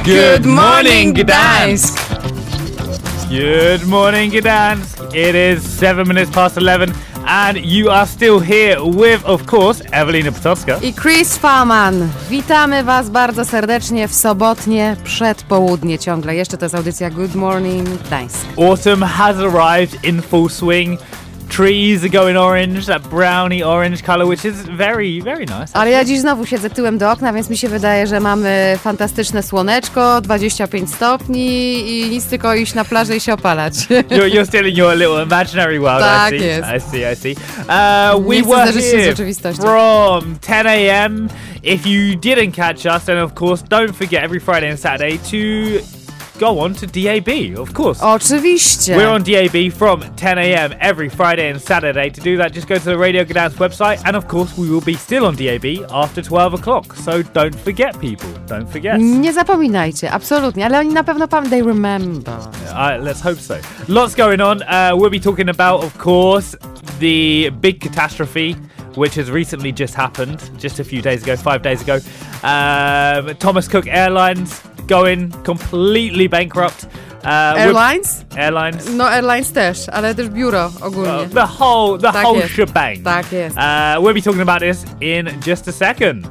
Good morning, Gdansk! Good morning, Gdansk. It is 7 minutes past 11 and you are still here with, of course, Ewelina Potocka i Chris Faman. Witamy Was bardzo serdecznie w sobotnie przedpołudnie ciągle. Jeszcze to jest audycja Good Morning Gdańsk. Autumn has arrived in full swing. Trees are going orange, that brownie orange color, which is very, very nice. Ale ja dziś znowu siedzę tyłem do okna, więc mi się wydaje, że mamy fantastyczne słoneczko, 25 stopni i nic, tylko iść na plażę i się opalać. You're still in your little imaginary world, tak I see. jest. I see. We were here from 10 a.m. If you didn't catch us, then of course don't forget every Friday and Saturday to go on to DAB, of course. Oczywiście. We're on DAB from 10 a.m. every Friday and Saturday. To do that, just go to the Radio Gdansk website, and of course, we will be still on DAB after 12 o'clock. So don't forget, people. Don't forget. Nie zapominajcie, absolutnie, ale oni na pewno they remember. Let's hope so. Lots going on. We'll be talking about, of course, the big catastrophe which has recently just happened, just a few days ago, 5 days ago. Thomas Cook Airlines going completely bankrupt. Airlines? Airlines. No, airlines też, ale też biuro ogólnie. The whole shebang. Tak jest. We'll be talking about this in just a second.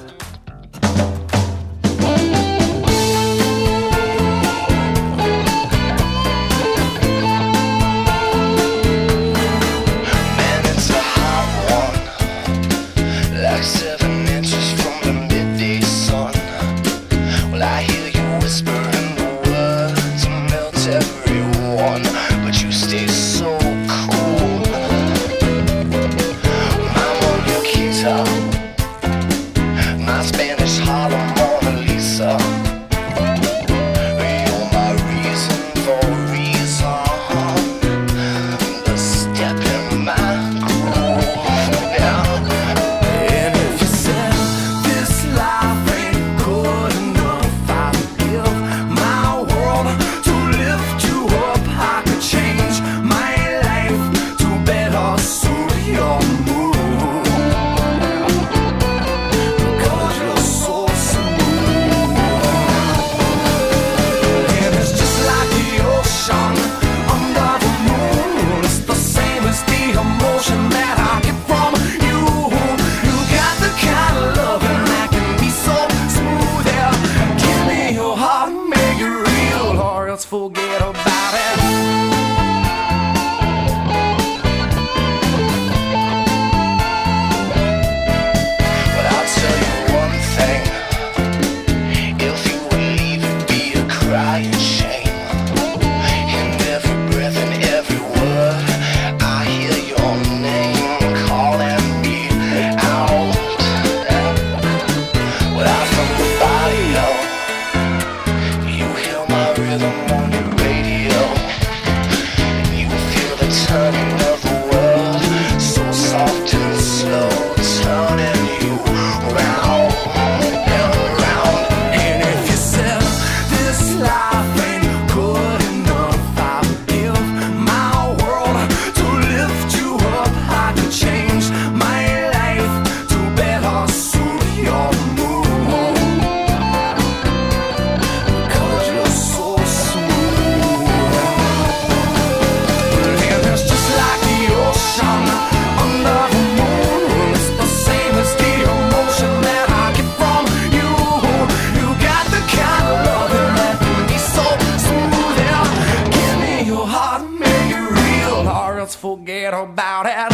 Forget about it.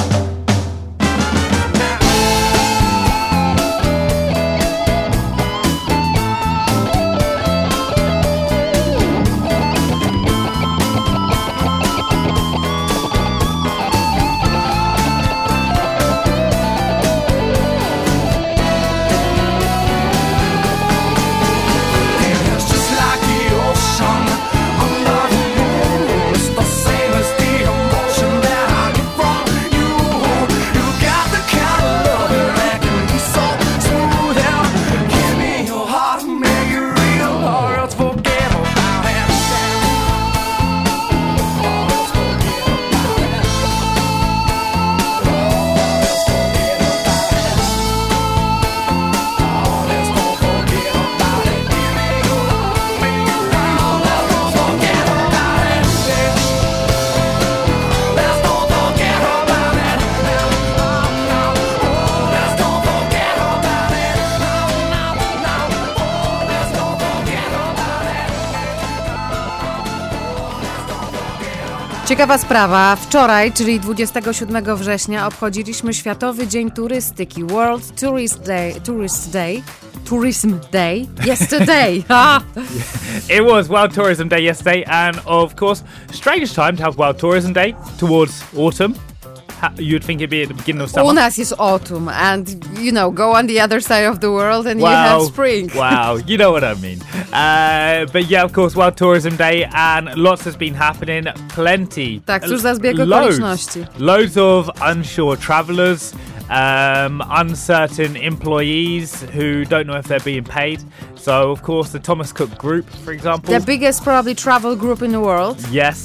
Under the moon, it's the same as the emotion that I get from you. Ciekawa sprawa. Wczoraj, czyli 27 września, obchodziliśmy Światowy Dzień Turystyki, World Tourism Day, yesterday. It was World Tourism Day yesterday, and of course, strange time to have World Tourism Day towards autumn. You'd think it'd be at the beginning of summer. U nas jest autumn, and go on the other side of the world and you have spring. Wow, you know what I mean. But yeah, of course, World Tourism Day, and lots has been happening. Plenty. Tak, cóż za zbieg okoliczności. Loads of unsure travellers. Uncertain employees who don't know if they're being paid. So, of course, the Thomas Cook Group, for example. The biggest, probably, travel group in the world. Yes,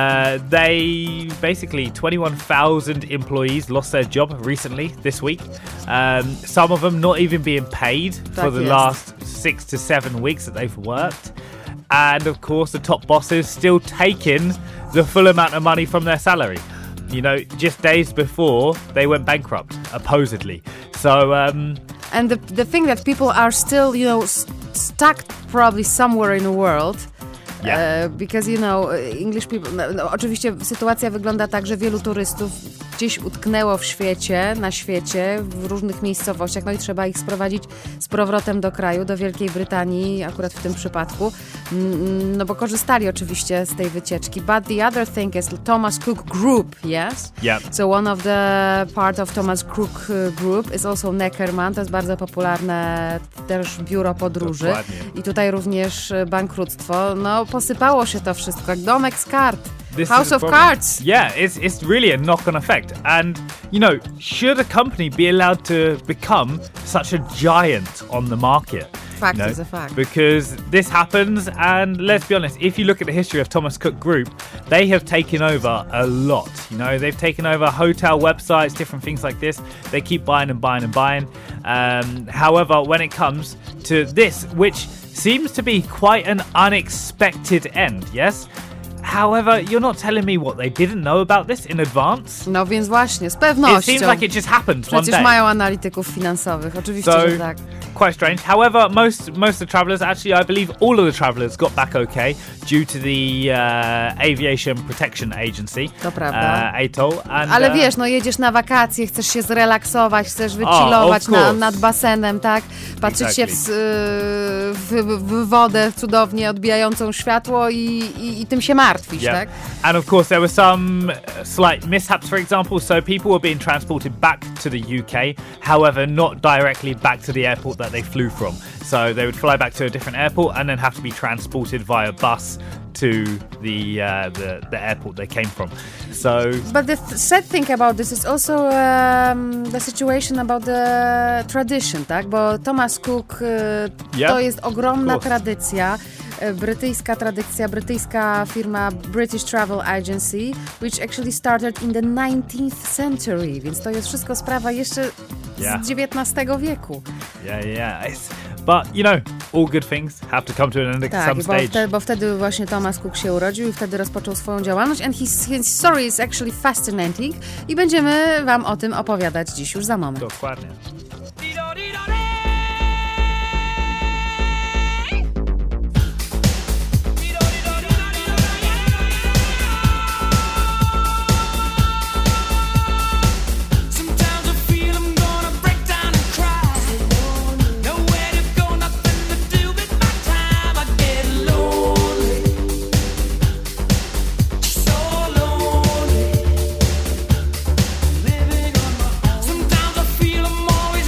they basically 21,000 employees lost their job recently this week. Some of them not even being paid for the last 6 to 7 weeks that they've worked. And, of course, the top bosses still taking the full amount of money from their salary. Just days before they went bankrupt, supposedly. So, and the thing that people are still, stuck probably somewhere in the world. Yeah. Because, English people... oczywiście sytuacja wygląda tak, że wielu turystów gdzieś utknęło na świecie, w różnych miejscowościach, i trzeba ich sprowadzić z powrotem do kraju, do Wielkiej Brytanii, akurat w tym przypadku, bo korzystali oczywiście z tej wycieczki. But the other thing is Thomas Cook Group, yes? Yeah. So one of the part of Thomas Cook Group is also Neckermann, to jest bardzo popularne też biuro podróży. Dokładnie. I tutaj również bankructwo. Posypało się to wszystko, jak domek z kart. House of Cards. Yeah, it's really a knock-on effect. And, should a company be allowed to become such a giant on the market? Fact is a fact. Because this happens, and let's be honest, if you look at the history of Thomas Cook Group, they have taken over a lot. They've taken over hotel websites, different things like this. They keep buying and buying and buying. However, when it comes to this, which seems to be quite an unexpected end, yes? However, you're not telling me what they didn't know about this in advance? No więc właśnie, z pewnością. It seems like it just happened one day. Przecież mają analityków finansowych, oczywiście, że tak. Quite strange. However, most of the travellers, actually, I believe all of the travellers got back okay due to the Aviation Protection Agency. To prawda. ATOL. Ale wiesz, jedziesz na wakacje, chcesz się zrelaksować, chcesz wychillować nad basenem, tak? Patrzeć się w wodę cudownie odbijającą światło i tym się martwisz, tak? And of course there were some slight mishaps, for example, so people were being transported back to the UK, however not directly back to the airport that they flew from. So they would fly back to a different airport and then have to be transported via bus to the airport they came from. So, but the sad thing about this is also the situation about the tradition, tak? Bo Thomas Cook to jest ogromna tradycja. Brytyjska tradycja, brytyjska firma British Travel Agency, which actually started in the 19th century, więc to jest wszystko sprawa jeszcze z XIX wieku. Yeah. But, all good things have to come to an end at some stage. Bo wtedy właśnie Thomas Cook się urodził i wtedy rozpoczął swoją działalność, and his story is actually fascinating i będziemy wam o tym opowiadać dziś już za moment. Dokładnie. Sometimes I feel I'm always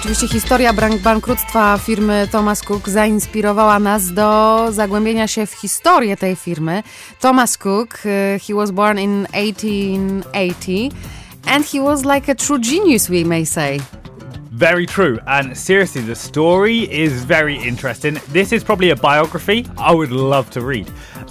Oczywiście historia bankructwa firmy Thomas Cook zainspirowała nas do zagłębienia się w historię tej firmy. Thomas Cook, he was born in 1880 and he was like a true genius, we may say. Very true, and seriously, the story is very interesting. This is probably a biography I would love to read.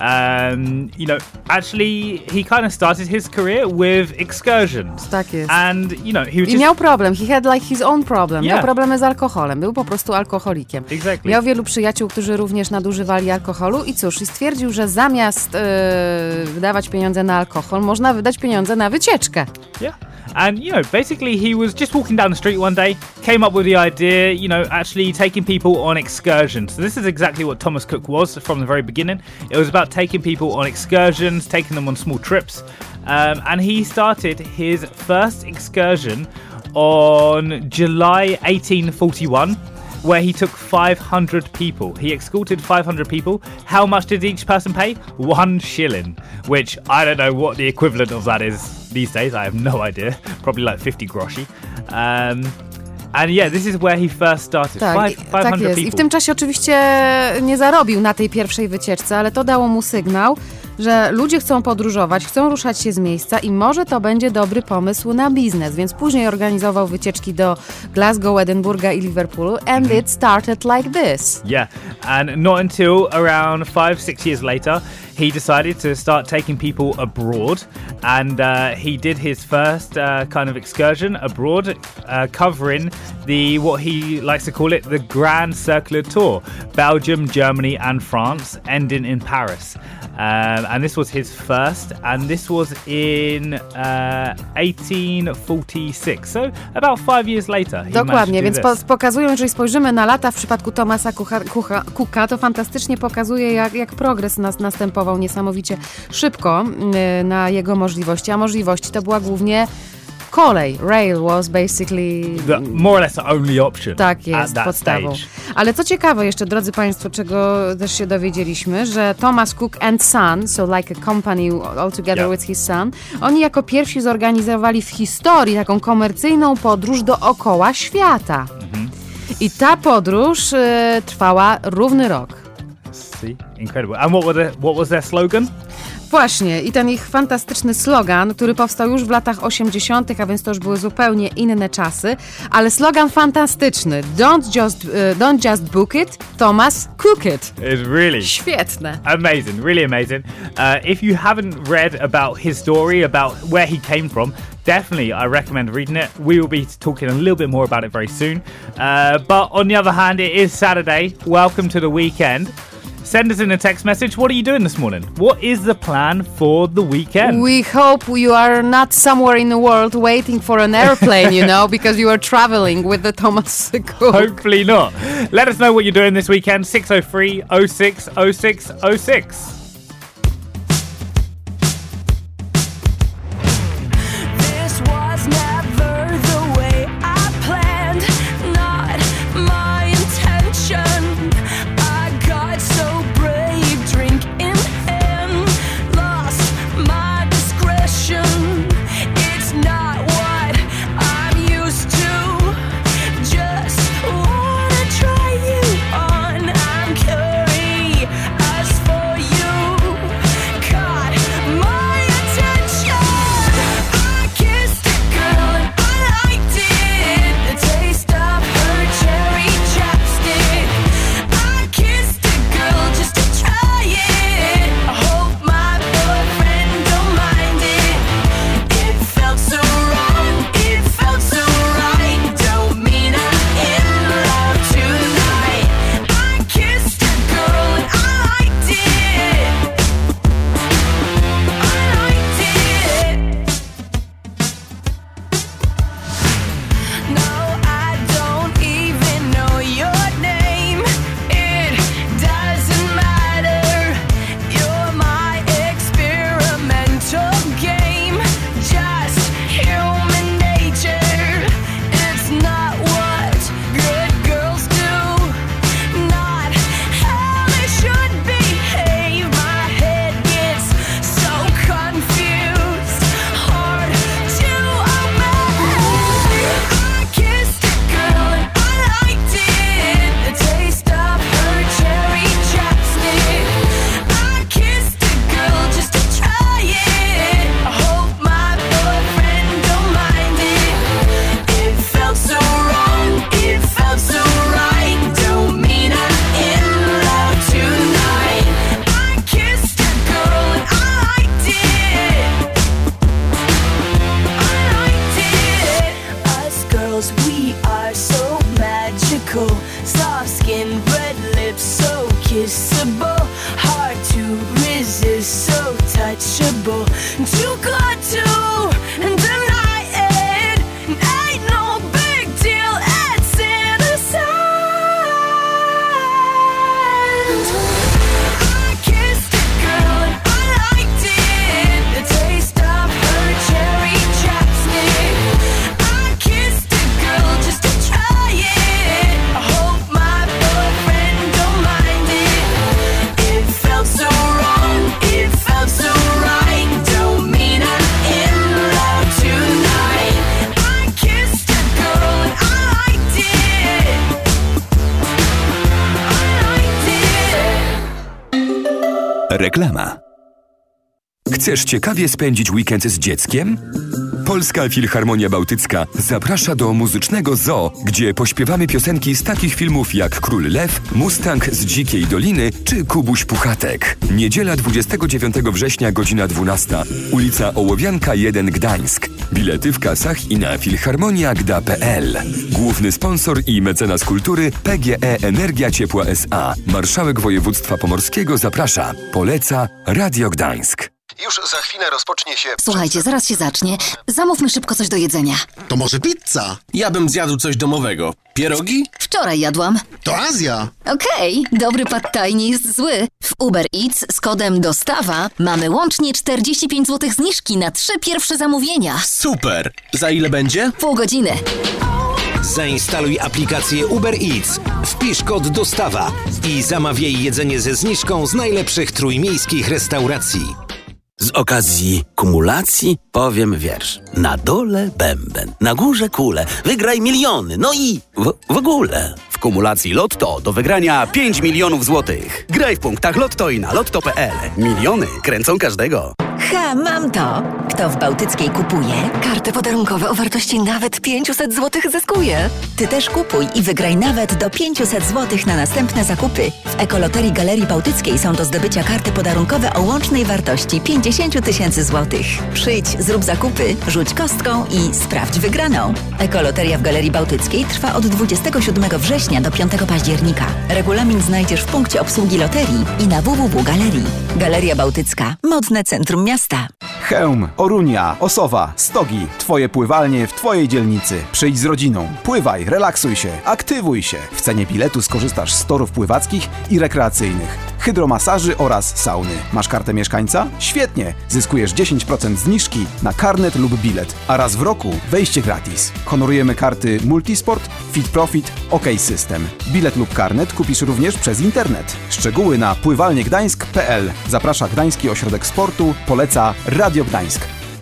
Actually, he kind of started his career with excursions. Tak jest. And, he was I miał problem. He had like his own problem. Yeah. Miał problemy z alkoholem. Był po prostu alkoholikiem. Exactly. Miał wielu przyjaciół, którzy również nadużywali alkoholu i cóż, i stwierdził, że zamiast wydawać pieniądze na alkohol, można wydać pieniądze na wycieczkę. Yeah. And, basically he was just walking down the street one day, came up with the idea, actually taking people on excursions. So this is exactly what Thomas Cook was from the very beginning. It was about taking people on excursions, taking them on small trips. And he started his first excursion on July 1841. Where he took 500 people. He escorted 500 people. How much did each person pay? 1 shilling, which I don't know what the equivalent of that is these days. I have no idea. Probably like 50 groszy. And yeah, this is where he first started. Tak, 500 tak jest. people. I w tym czasie oczywiście nie zarobił na tej pierwszej wycieczce, ale to dało mu sygnał, że ludzie chcą podróżować, chcą ruszać się z miejsca i może to będzie dobry pomysł na biznes, więc później organizował wycieczki do Glasgow, Edynburga i Liverpoolu and it started like this. Yeah, and not until around 5-6 years later he decided to start taking people abroad, and he did his first kind of excursion abroad, covering what he likes to call it the Grand Circular Tour, Belgium, Germany and France, ending in Paris. And this was his first, and this was in 1846, so about 5 years later. Dokładnie, więc pokazują, jeżeli spojrzymy na lata w przypadku Thomasa Cooka, to fantastycznie pokazuje, jak progres następował niesamowicie szybko na jego możliwości, a możliwości to była głównie kolej. Rail was basically more or less the only option. Tak jest, podstawą. Stage. Ale co ciekawe jeszcze, drodzy Państwo, czego też się dowiedzieliśmy, że Thomas Cook and Son, so like a company all together with his son, oni jako pierwsi zorganizowali w historii taką komercyjną podróż dookoła świata. I ta podróż trwała równy rok. See? Incredible. And what was their slogan? Właśnie, i ten ich fantastyczny slogan, który powstał już w latach 80., a więc to już były zupełnie inne czasy, ale slogan fantastyczny. Don't just book it, Thomas Cook it. It's really świetne. Amazing, really amazing. If you haven't read about his story, about where he came from, definitely I recommend reading it. We will be talking a little bit more about it very soon. But on the other hand, it is Saturday. Welcome to the weekend. Send us in a text message. What are you doing this morning? What is the plan for the weekend? We hope you are not somewhere in the world waiting for an airplane, because you are traveling with the Thomas Cook. Hopefully not. Let us know what you're doing this weekend. 603 06 06 06. For you Reklama. Chcesz ciekawie spędzić weekend z dzieckiem? Polska Filharmonia Bałtycka zaprasza do muzycznego zoo, gdzie pośpiewamy piosenki z takich filmów jak Król Lew, Mustang z Dzikiej Doliny czy Kubuś Puchatek. Niedziela 29 września, godzina 12. Ulica Ołowianka 1, Gdańsk. Bilety w kasach i na filharmonia.gda.pl. Główny sponsor i mecenas kultury PGE Energia Ciepła S.A. Marszałek województwa pomorskiego zaprasza. Poleca Radio Gdańsk. Już za chwilę rozpocznie się... Słuchajcie, zaraz się zacznie. Zamówmy szybko coś do jedzenia. To może pizza? Ja bym zjadł coś domowego. Pierogi? Wczoraj jadłam. To Azja. Okej, dobry pad thai nie jest zły. W Uber Eats z kodem DOSTAWA mamy łącznie 45 zł zniżki na 3 pierwsze zamówienia. Super! Za ile będzie? Pół godziny. Zainstaluj aplikację Uber Eats, wpisz kod DOSTAWA i zamawiaj jedzenie ze zniżką z najlepszych trójmiejskich restauracji. Z okazji kumulacji powiem wiersz. Na dole bęben, na górze kule, wygraj miliony, no i w ogóle. W kumulacji Lotto do wygrania 5 milionów złotych. Graj w punktach Lotto i na lotto.pl. Miliony kręcą każdego. Ha, mam to! Kto w Bałtyckiej kupuje, karty podarunkowe o wartości nawet 500 zł zyskuje. Ty też kupuj i wygraj nawet do 500 zł na następne zakupy. W Ekoloterii Galerii Bałtyckiej są do zdobycia karty podarunkowe o łącznej wartości 50 tysięcy złotych. Przyjdź, zrób zakupy, rzuć kostką i sprawdź wygraną. Ekoloteria w Galerii Bałtyckiej trwa od 27 września do 5 października. Regulamin znajdziesz w punkcie obsługi loterii i na www.galerii. Galeria Bałtycka. Modne centrum miasta. Chełm, Orunia, Osowa, Stogi. Twoje pływalnie w Twojej dzielnicy. Przyjdź z rodziną. Pływaj, relaksuj się, aktywuj się. W cenie biletu skorzystasz z torów pływackich i rekreacyjnych, hydromasaży oraz sauny. Masz kartę mieszkańca? Świetnie! Zyskujesz 10% zniżki na karnet lub bilet, a raz w roku wejście gratis. Honorujemy karty Multisport, Fit Profit, OK System. Bilet lub karnet kupisz również przez internet. Szczegóły na pływalniegdańsk.pl. Zaprasza Gdański Ośrodek Sportu, poleca Radio Gdańsk.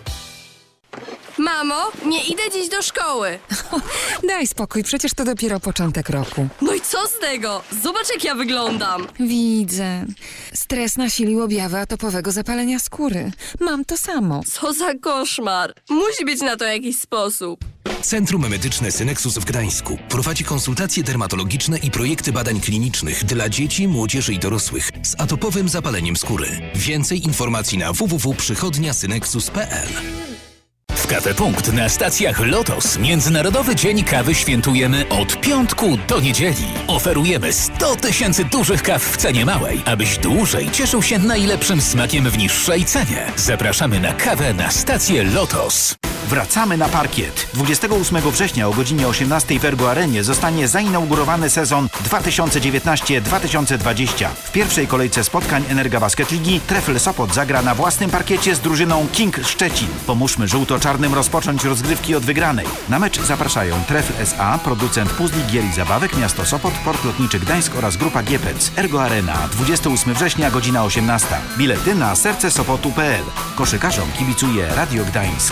Mamo, nie idę dziś do szkoły. Daj spokój, przecież to dopiero początek roku. No i co z tego? Zobacz, jak ja wyglądam. Widzę. Stres nasilił objawy atopowego zapalenia skóry. Mam to samo. Co za koszmar. Musi być na to jakiś sposób. Centrum Medyczne Syneksus w Gdańsku prowadzi konsultacje dermatologiczne i projekty badań klinicznych dla dzieci, młodzieży i dorosłych z atopowym zapaleniem skóry. Więcej informacji na www.przychodniasyneksus.pl. W Kafe Punkt na stacjach Lotos Międzynarodowy Dzień Kawy świętujemy od piątku do niedzieli. Oferujemy 100 tysięcy dużych kaw w cenie małej, abyś dłużej cieszył się najlepszym smakiem w niższej cenie. Zapraszamy na kawę na stację Lotos. Wracamy na parkiet. 28 września o godzinie 18 w Ergo Arenie zostanie zainaugurowany sezon 2019-2020. W pierwszej kolejce spotkań Energa-Basket Ligi Trefl Sopot zagra na własnym parkiecie z drużyną King Szczecin. Pomóżmy żółto-czarnym rozpocząć rozgrywki od wygranej. Na mecz zapraszają Trefl S.A., producent puzli, gier i zabawek, Miasto Sopot, Port Lotniczy Gdańsk oraz Grupa Giepec. Ergo Arena, 28 września, godzina 18. Bilety na sercesopotu.pl. Koszykarzom kibicuje Radio Gdańsk.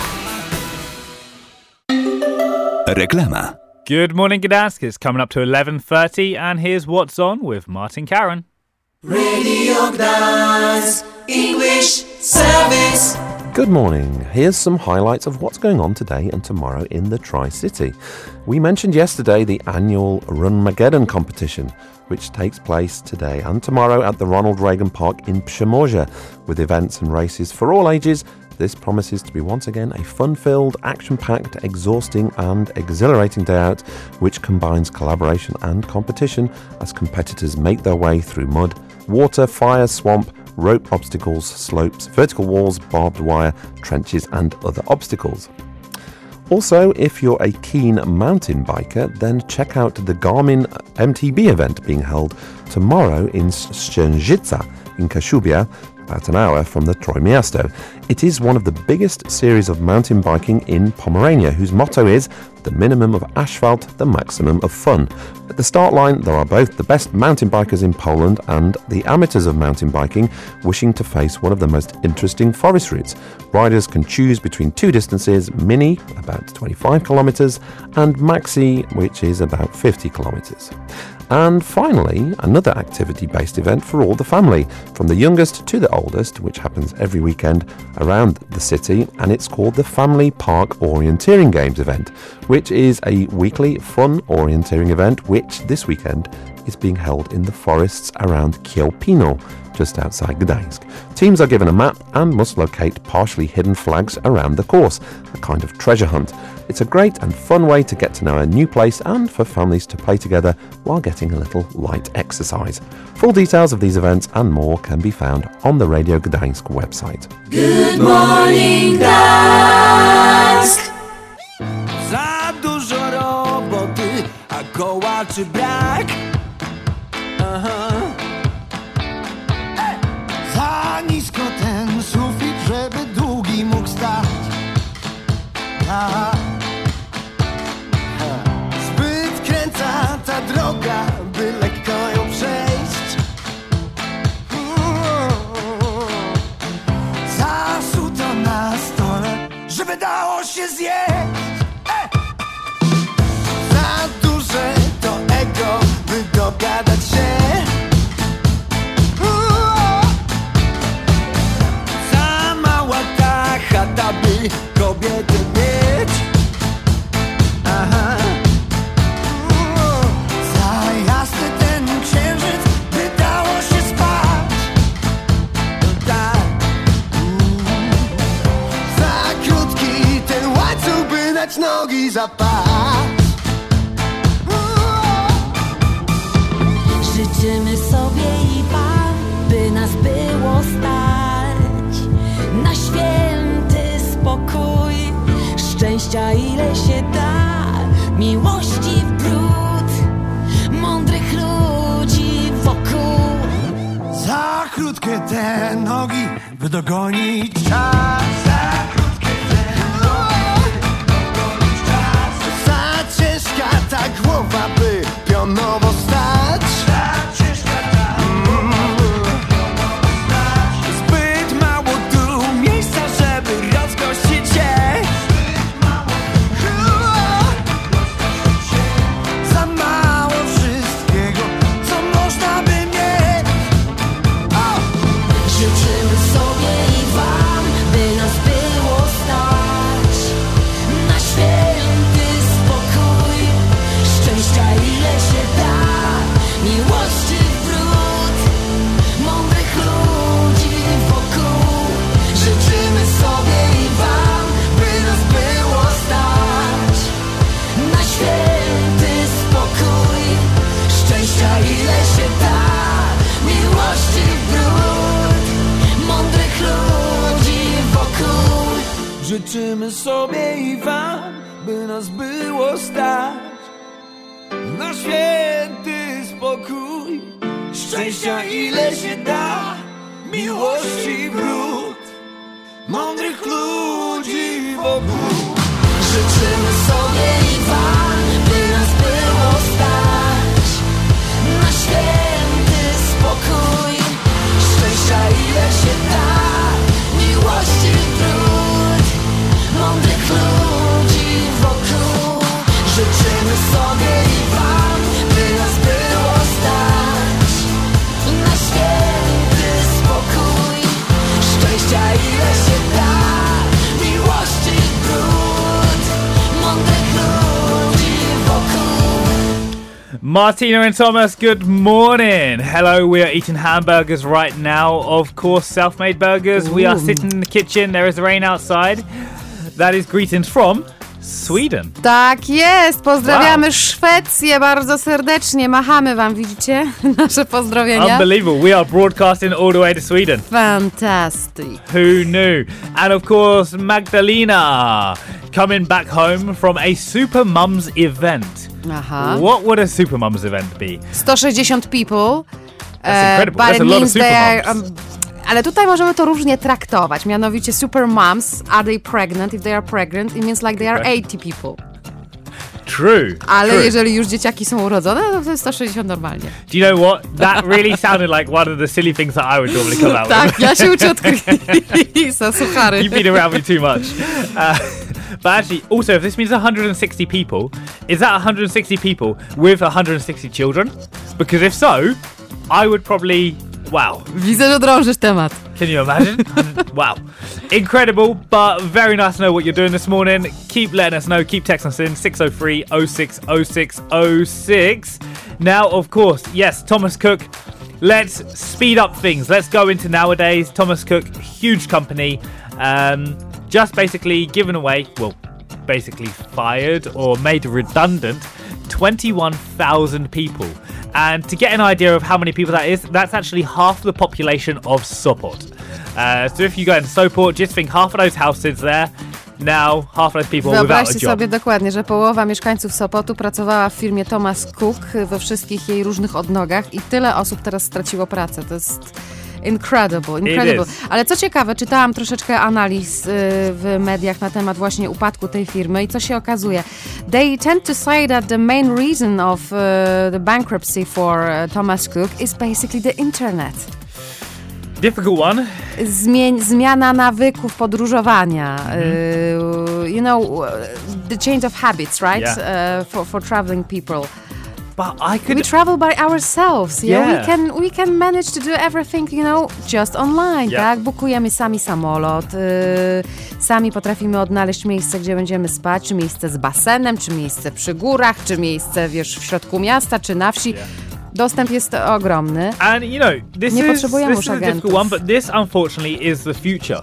Reklama. Good morning, Gdansk. It's coming up to 11:30, and here's What's On with Martin Karen. Radio Gdansk, English service. Good morning. Here's some highlights of what's going on today and tomorrow in the Tri-City. We mentioned yesterday the annual Runmageddon competition, which takes place today and tomorrow at the Ronald Reagan Park in Przymorze, with events and races for all ages. This promises to be once again a fun-filled, action-packed, exhausting and exhilarating day out, which combines collaboration and competition as competitors make their way through mud, water, fire, swamp, rope obstacles, slopes, vertical walls, barbed wire, trenches and other obstacles. Also, if you're a keen mountain biker, then check out the Garmin MTB event being held tomorrow in Szczężyca in Kaszubia, about an hour from the Trójmiasto. It is one of the biggest series of mountain biking in Pomerania, whose motto is the minimum of asphalt, the maximum of fun. At the start line, there are both the best mountain bikers in Poland and the amateurs of mountain biking wishing to face one of the most interesting forest routes. Riders can choose between two distances, Mini, about 25 kilometres, and Maxi, which is about 50 kilometres. And finally, another activity-based event for all the family, from the youngest to the oldest, which happens every weekend around the city, and it's called the Family Park Orienteering Games event, which is a weekly fun orienteering event which this weekend is being held in the forests around Kielpino, just outside Gdańsk. Teams are given a map and must locate partially hidden flags around the course, a kind of treasure hunt. It's a great and fun way to get to know a new place and for families to play together while getting a little light exercise. Full details of these events and more can be found on the Radio Gdańsk website. Good morning, Gdańsk. Za dużo roboty, a kołaczy brak. Aha. Za nisko ten sufit, żeby długi mógł stać. Zbyt kręca ta droga, by lekko ją przejść. Zasuto na stole, żeby dało się zjeść. Za duże to ego, by dogadać się. Za mała ta chata, by kobietę mieć. Aha. Za jasny ten księżyc, by dało się spać. Tak. Za krótki ten łańcuch, by dać nogi za pas. Życzymy sobie i wam, by nas było stać na święty spokój, szczęścia ile się da, miłości w bród, mądrych ludzi wokół. Za krótkie te nogi, by dogonić czas. Za krótkie te nogi, by dogonić czas. Za ciężka ta głowa, by pionowo stać. Za ciężka ta głowa, by pionowo stać. Zbyt mało tu miejsca, żeby rozgościć się. Zbyt mało za mało wszystkiego, co można by mieć. Życzymy sobie i wam, by nas było stać na święty spokój, szczęścia ile się da, miłości w bród, mądrych ludzi wokół. Życzymy sobie i wam, by nas było stać na święty spokój, szczęścia ile się da, miłości w bród, mądrych ludzi wokół. Życzymy sobie i wam, by nas było stać na święty spokój, szczęścia ile się da, miłości wrót, mądrych ludzi wokół. Życzymy sobie i wam, by nas było stać na święty spokój, szczęścia ile się da, miłości wrót, mądrych ludzi wokół. Życzymy sobie i wam, by nas było stać na święty spokój, szczęścia ile się da, miłości wrót, mądrych ludzi wokół. Martina and Thomas, good morning. Hello, we are eating hamburgers right now. Of course, self-made burgers. We are sitting in the kitchen. There is rain outside. That is greetings from Sweden. Tak jest, pozdrawiamy Szwecję bardzo serdecznie, machamy wam, widzicie nasze pozdrowienia. Unbelievable, we are broadcasting all the way to Sweden. Fantastic. Who knew? And of course, Magdalena, coming back home from a Super Mums event. Aha. What would a Super Mums event be? 160 people. That's incredible, that's a lot of Super Mums. Ale tutaj możemy to różnie traktować, mianowicie super moms, are they pregnant? If they are pregnant, it means like they are 80 people. True. Ale jeżeli już dzieciaki są urodzone, to jest 160 normalnie. Do you know what? That really sounded like one of the silly things that I would normally come out with. Tak, ja się uczę od Chrisa, suchary. You've been around me too much. But actually, also, if this means 160 people, is that 160 people with 160 children? Because if so, I would probably... Wow. Widzę, że drążysz temat. Can you imagine? Wow. Incredible, but very nice to know what you're doing this morning. Keep letting us know. Keep texting us in 603 06 06 06. Now, of course, yes, Thomas Cook. Let's speed up things. Let's go into nowadays. Thomas Cook, huge company. Just basically given away, well, basically fired or made redundant 21,000 people. And to get an idea of how many people that is, that's actually half the population of Sopot. So if you go in Sopot, just think half of those houses there, now half of those people without a job. Wyobraźcie sobie dokładnie, że połowa mieszkańców Sopotu pracowała w firmie Thomas Cook we wszystkich jej różnych odnogach i tyle osób teraz straciło pracę. To jest incredible. Ale co ciekawe, czytałam troszeczkę analiz w mediach na temat właśnie upadku tej firmy i co się okazuje. They tend to say that the main reason of the bankruptcy for Thomas Cook is basically the internet. Difficult one. Zmiana nawyków podróżowania. You know, the change of habits, right? Yeah. For traveling people. But we travel by ourselves. Yeah. We can manage to do everything, you know, just online, tak? Bukujemy sami samolot, sami potrafimy odnaleźć miejsce, gdzie będziemy spać, czy miejsce z basenem, czy miejsce przy górach, czy miejsce, wiesz, w środku miasta, czy na wsi. Dostęp jest ogromny. And you know, this is a difficult one, but this unfortunately is the future.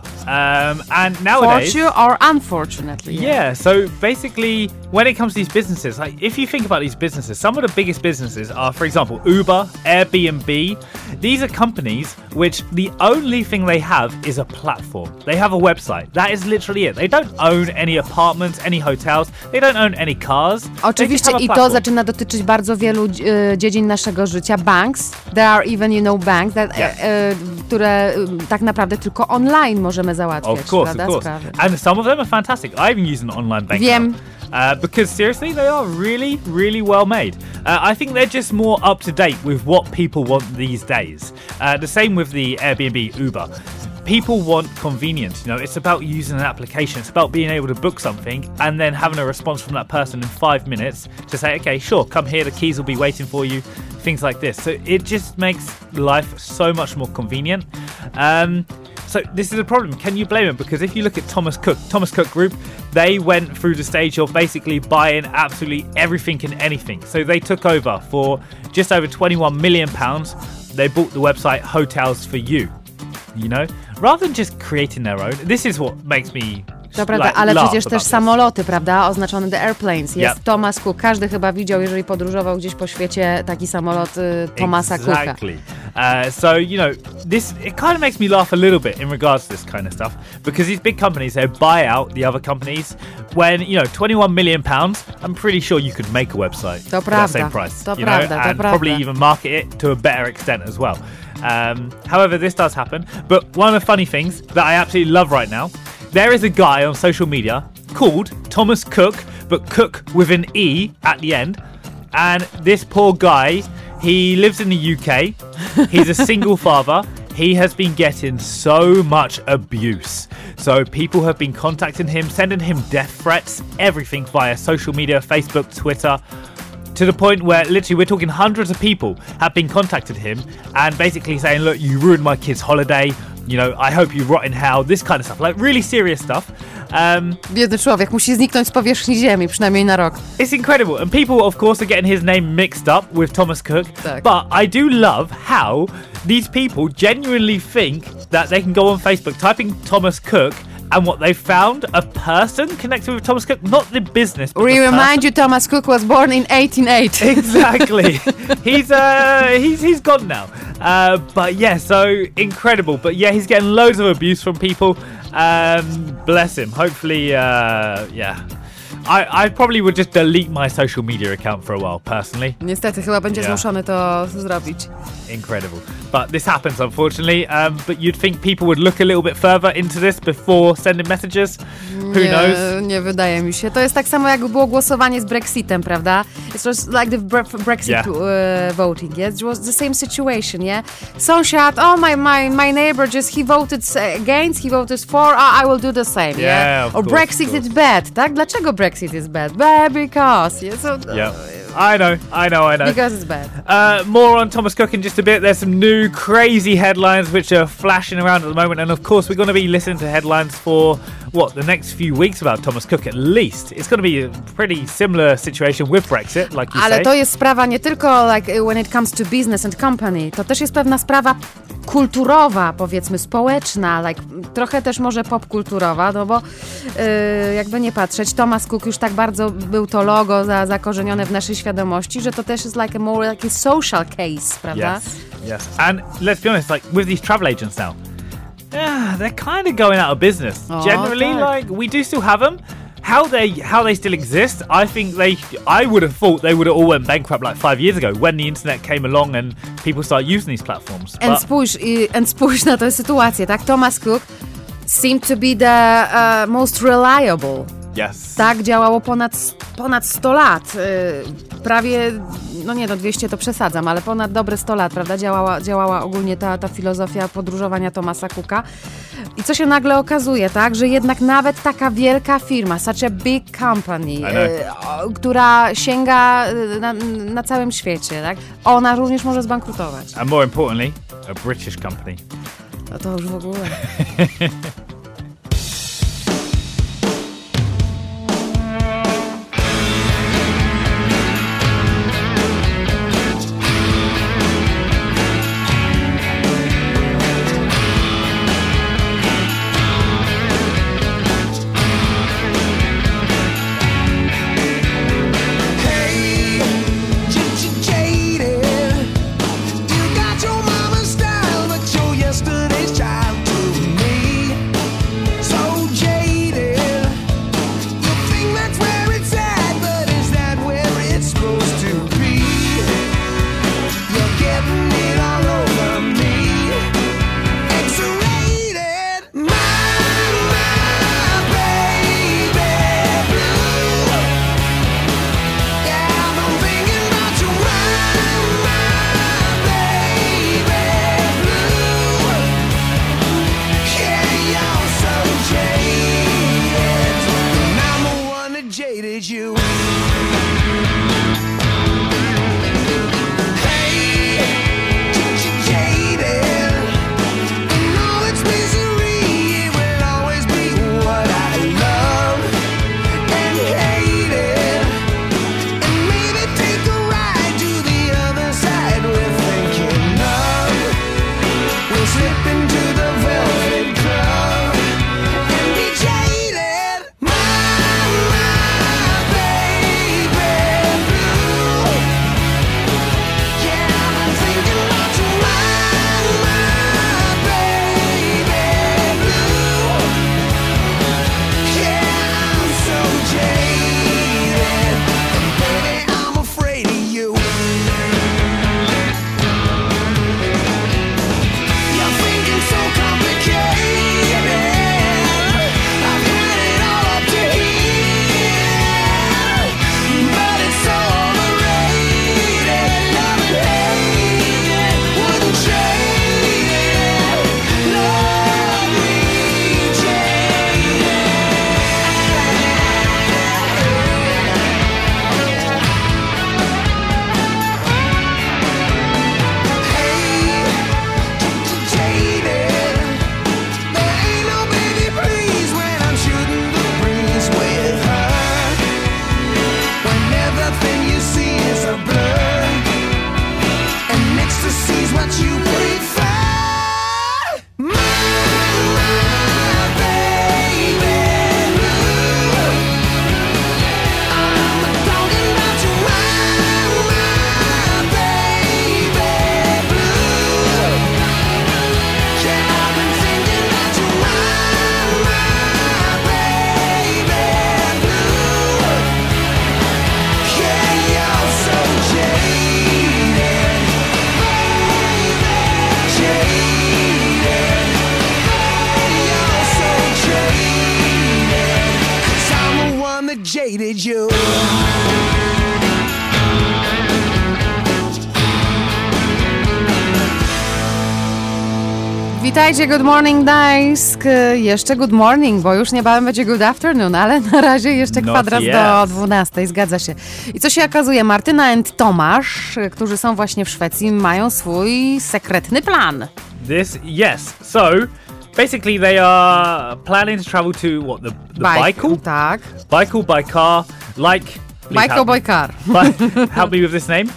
And nowadays, fortunately or unfortunately. Yeah. So basically, when it comes to these businesses, like if you think about these businesses, some of the biggest businesses are, for example, Uber, Airbnb. These are companies which the only thing they have is a platform. They have a website. That is literally it. They don't own any apartments, any hotels. They don't own any cars. Oczywiście i to zaczyna dotyczyć bardzo wielu dziedzin naszego życia. Banks, there are even, you know, banks that, które tak naprawdę tylko online możemy załatwiać. Of course. And some of them are fantastic. I even use an online bank. Wiem. Because seriously, they are really, really well made. I think they're just more up to date with what people want these days. The same with the Airbnb, Uber. People want convenience, you know, it's about using an application, it's about being able to book something and then having a response from that person in 5 minutes to say, okay, sure, come here, the keys will be waiting for you, things like this. So it just makes life so much more convenient. So this is a problem. Can you blame him? Because if you look at Thomas Cook Group, they went through the stage of basically buying absolutely everything and anything. So they took over for just over £21 million. They bought the website Hotels for You. You know, rather than just creating their own. This is what makes me To prawda, ale przecież też samoloty, prawda, oznaczone The Airplanes. Jest Thomas Cook. Każdy chyba widział, jeżeli podróżował gdzieś po świecie, taki samolot Thomasa Cooka. Exactly. So, you know, it kind of makes me laugh a little bit in regards to this kind of stuff, because these big companies, they buy out the other companies when, you know, £21 million, I'm pretty sure you could make a website for that same price. And probably even market it to a better extent as well. However, this does happen. But one of the funny things that I absolutely love right now, there is a guy on social media called Thomas Cook, but Cook with an E at the end. And this poor guy, he lives in the UK. He's a single father. He has been getting so much abuse. So people have been contacting him, sending him death threats, everything via social media, Facebook, Twitter, to the point where literally we're talking hundreds of people have been contacted him and basically saying, look, you ruined my kid's holiday. You know, I hope you rot in hell, this kind of stuff, like really serious stuff. Biedny człowiek musi zniknąć z powierzchni ziemi, przynajmniej na rok. It's incredible, and people, of course, are getting his name mixed up with Thomas Cook. Tak. But I do love how these people genuinely think that they can go on Facebook, typing Thomas Cook, and what they found, a person connected with Thomas Cook, not the business. We remind you, Thomas Cook was born in 1880. Exactly. He's gone now. But yeah, so incredible. But yeah, he's getting loads of abuse from people. Bless him. Hopefully, yeah. I probably would just delete my social media account for a while, personally. Niestety, chyba będzie zmuszony to zrobić. Incredible. But this happens, unfortunately. But you'd think people would look a little bit further into this before sending messages. Who knows? Nie wydaje mi się. To jest tak samo, jak było głosowanie z Brexitem, prawda? It was like the Brexit voting, yes? It was the same situation, yeah? Sąsiad, my neighbor he voted against, he voted for, I will do the same, yeah? Or Brexit is bad, tak? Dlaczego Brexit is bad? Because I know. Because it's bad. More on Thomas Cook in just a bit. There's some new crazy headlines which are flashing around at the moment, and of course we're going to be listening to headlines for the next few weeks about Thomas Cook at least. It's going to be a pretty similar situation with Brexit, like you say. Ale to jest sprawa nie tylko when it comes to business and company, to też jest pewna sprawa kulturowa, powiedzmy społeczna, trochę też może popkulturowa, no bo jakby nie patrzeć, Thomas Cook już tak bardzo był to logo zakorzenione w naszej świadomości, że to też jest more like a social case, prawda? Yes. And let's be honest, with these travel agents now, they're kind of going out of business. Generally, we do still have them. How they still exist, I think I would have thought they would have all went bankrupt 5 years ago when the internet came along and people started using these platforms. And spójrz na tę sytuację, tak? Thomas Cook seemed to be the most reliable. Yes. Tak, działało ponad 100 lat. Prawie, 200 to przesadzam, ale ponad dobre 100 lat, prawda? Działała ogólnie ta filozofia podróżowania Thomasa Cooka. I co się nagle okazuje, tak? Że jednak nawet taka wielka firma, such a big company, która sięga na całym świecie, tak? Ona również może zbankrutować. And more importantly, a British company. No to już w ogóle. jaded you. Witajcie, good morning, Gdańsk. Jeszcze good morning, bo już niebawem będzie good afternoon, ale na razie jeszcze kwadrat do 12, zgadza się. I co się okazuje, Martyna and Tomasz, którzy są właśnie w Szwecji, mają swój sekretny plan. So, basically they are planning to travel to, what, the Baikal? Tak. Baikal by car, like... Baikal by car. Help me with this name.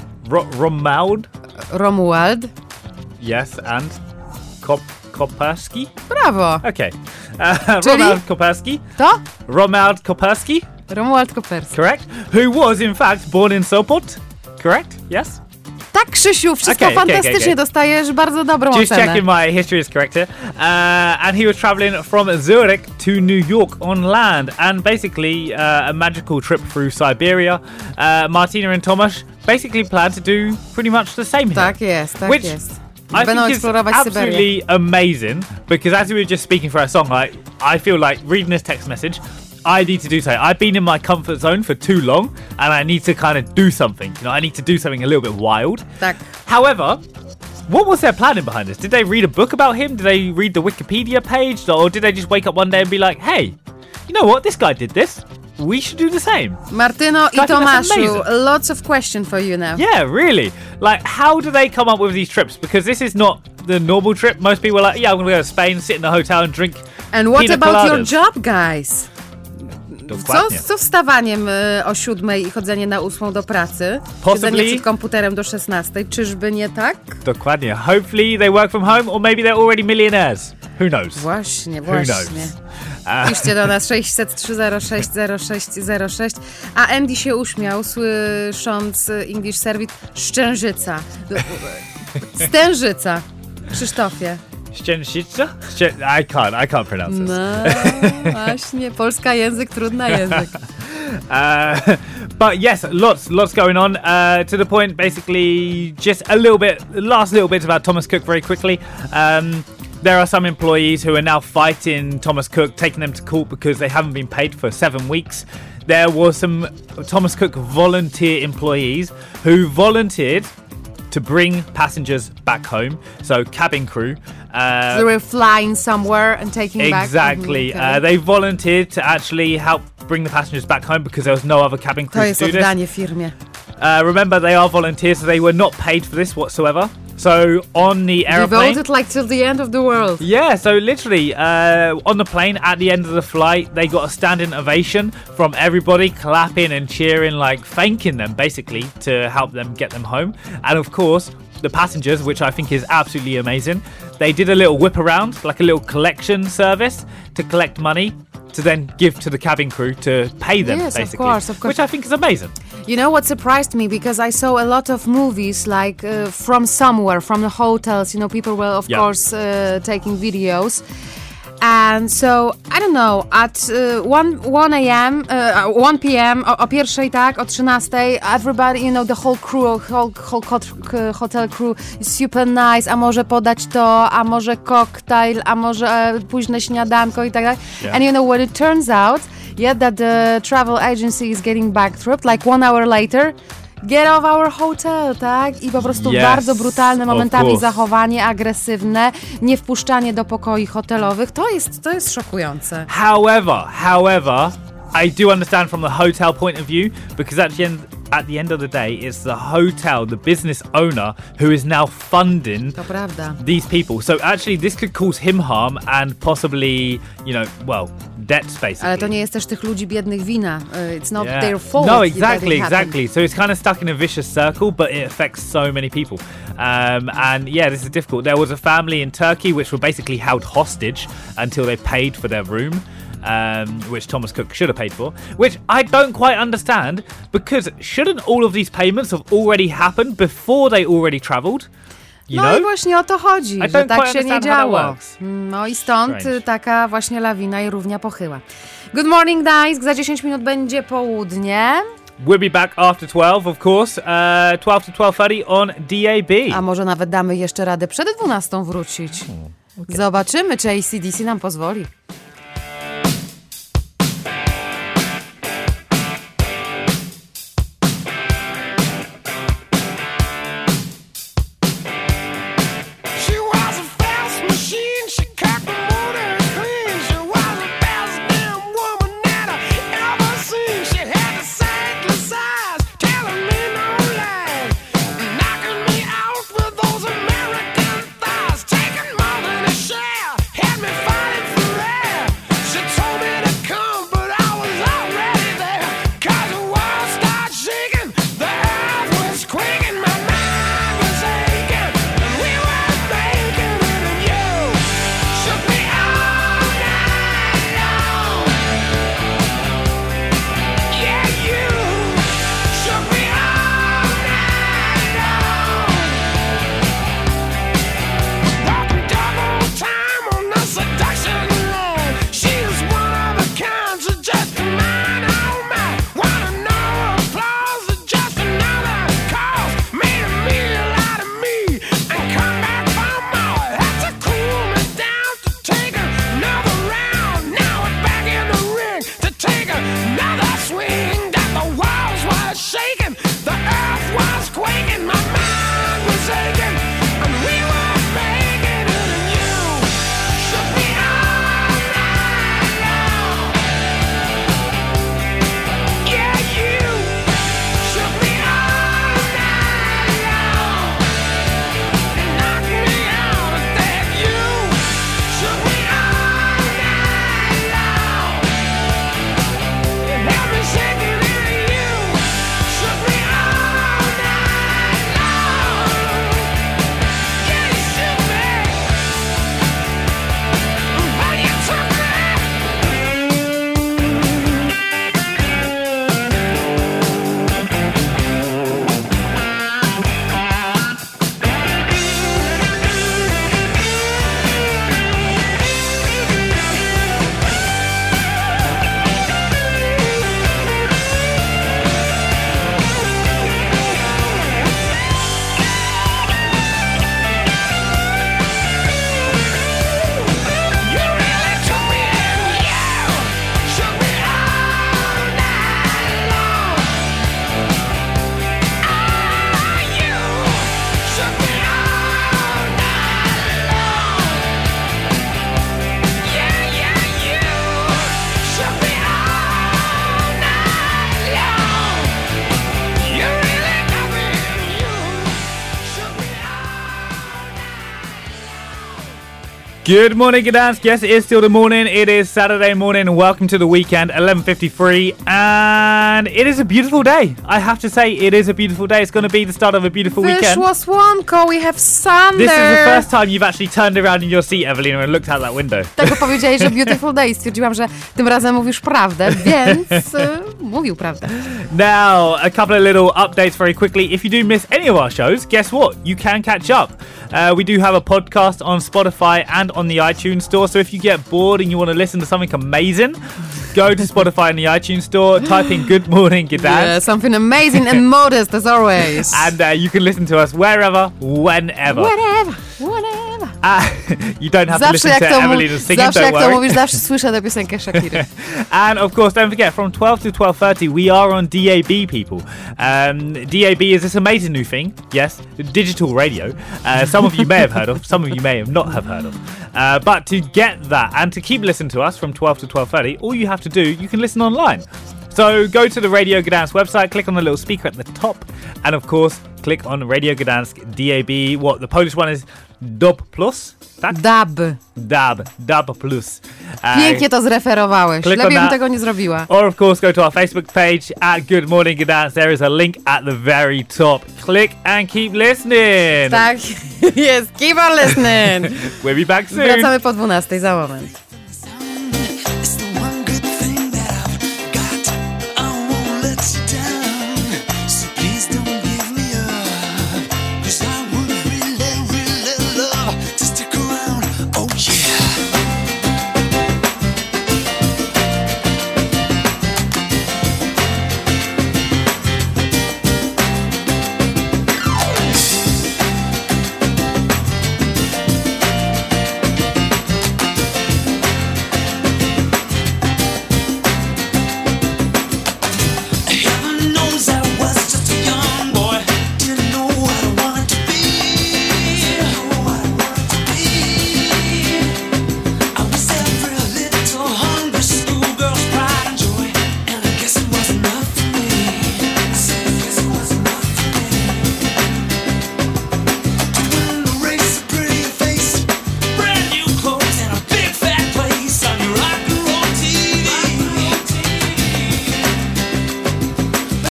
Romuald. Yes, and Koperski? Brawo. Okay. Romuald Koperski. To? Romuald Koperski. Romuald Koperski. Correct. Who was in fact born in Sopot. Correct? Yes? Tak, Krzysiu, wszystko fantastycznie, dostajesz bardzo dobrą ocenę. Just checking my history is correct here. And he was traveling from Zurich to New York on land, and basically a magical trip through Siberia. Martina and Tomasz basically planned to do pretty much the same here. Tak jest, tak jest. I think it's absolutely amazing, because as we were just speaking for our song, I feel like reading this text message, I need to do something. I've been in my comfort zone for too long, and I need to kind of do something. You know, I need to do something a little bit wild. Tak. However, what was their planning behind this? Did they read a book about him? Did they read the Wikipedia page? Or did they just wake up one day and be like, hey, you know what? This guy did this. We should do the same. Martyno I Tomaszu, lots of questions for you now. Yeah, really. Like, how do they come up with these trips? Because this is not the normal trip. Most people are like, yeah, I'm going to go to Spain, sit in a hotel and drink And what about coladas. your job, guys? Co z wstawaniem o 7 i chodzenie na 8 do pracy? Siedzenie przed komputerem do 16. Czyżby nie tak? Dokładnie. Hopefully they work from home, or maybe they're already millionaires. Who knows? Właśnie. Who knows? Piszcie do nas 600 306 0606. A Andy się uśmiał, słysząc English Service Szczężyca. Stężyca. Krzysztofie. Szczęścica? I can't pronounce this. No, właśnie, polska język, trudny język. But yes, lots going on. To the point, basically, just last little bit about Thomas Cook very quickly. There are some employees who are now fighting Thomas Cook, taking them to court because they haven't been paid for 7 weeks. There were some Thomas Cook volunteer employees who volunteered to bring passengers back home, so cabin crew. They were flying somewhere and taking back. Exactly. Okay. They volunteered to actually help bring the passengers back home because there was no other cabin crew to do this. To jest oddanie firmie. Remember, they are volunteers, so they were not paid for this whatsoever. So on the aeroplane, devoted like till the end of the world. Yeah, so literally on the plane at the end of the flight, they got a standing ovation from everybody, clapping and cheering, like thanking them basically to help them get them home. And of course, the passengers, which I think is absolutely amazing, they did a little whip around, like a little collection service to collect money to then give to the cabin crew to pay them, yes, basically. Of course. Which I think is amazing. You know what surprised me? Because I saw a lot of movies like from somewhere, from the hotels, you know, people were of course taking videos. And so, I don't know, at 1 p.m, o pierwszej, tak, o 13, everybody, you know, the whole crew, whole hotel crew is super nice, a może podać to, a może koktajl, a może późne śniadanko i tak dalej. And you know what it turns out? That the travel agency is getting bankrupt, like 1 hour later. Get off our hotel, tak? I po prostu bardzo brutalne momentami zachowanie, agresywne, nie wpuszczanie do pokoi hotelowych. To jest szokujące. However, I do understand from the hotel point of view, because at the end of the day, it's the hotel, the business owner, who is now funding these people. So actually, this could cause him harm and possibly, you know, well, debts basically. Ale to nie jest też tych ludzi biednych wina. It's not their fault. No, exactly. So it's kind of stuck in a vicious circle, but it affects so many people. And yeah, this is difficult. There was a family in Turkey which were basically held hostage until they paid for their room. Which Thomas Cook should have paid for, which I don't quite understand, because shouldn't all of these payments have already happened before they already travelled? I właśnie o to chodzi, że tak się nie działo. No i stąd taka właśnie lawina i równia pochyła. Good morning, Gdańsk. Za 10 minut będzie południe. We'll be back after 12, of course. 12 to 12:30 on DAB. A może nawet damy jeszcze radę przed 12 wrócić. Okay. Zobaczymy, czy AC/DC nam pozwoli. She was a fast machine. Good morning, Gdansk. Yes, it is still the morning. It is Saturday morning. Welcome to the weekend, 11:53, and it is a beautiful day. I have to say, it is a beautiful day. It's going to be the start of a beautiful weekend. Wyszło słonko, we have sun This there. is the first time you've actually turned around in your seat, Ewelina, and looked out that window. Tego powiedziałeś, że beautiful day. Stwierdziłam, że tym razem mówisz prawdę, więc mówił prawdę. Now, a couple of little updates very quickly. If you do miss any of our shows, guess what? You can catch up. We do have a podcast on Spotify and on the iTunes store. So if you get bored and you want to listen to something amazing, go to Spotify and the iTunes store, type in Good Morning Gdansk. Yeah, something amazing and modest as always. And you can listen to us wherever, whenever. Whatever. You don't have to listen to Ewelina singing, zawsze don't jak worry. to mówisz, zawsze słyszę tę piosenkę Shakiry. And of course, don't forget, from 12 to 12:30, we are on DAB, people. DAB is this amazing new thing. Yes, digital radio. Some of you may have heard of, some of you may have not have heard of. But to get that and to keep listening to us from 12 to 12:30, all you have to do, you can listen online. So go to the Radio Gdansk website, click on the little speaker at the top, and of course, click on Radio Gdansk DAB. What the Polish one is DAB plus? Tak? DAB plus. Pięknie to zreferowałeś. Lepiej bym tego nie zrobiła. Or of course go to our Facebook page at Good Morning Gdansk. There is a link at the very top. Click and keep listening. Tak jest. Keep on listening. We'll be back soon. Wracamy po 12 za moment. It's the one good thing that I've got. I won't let you down.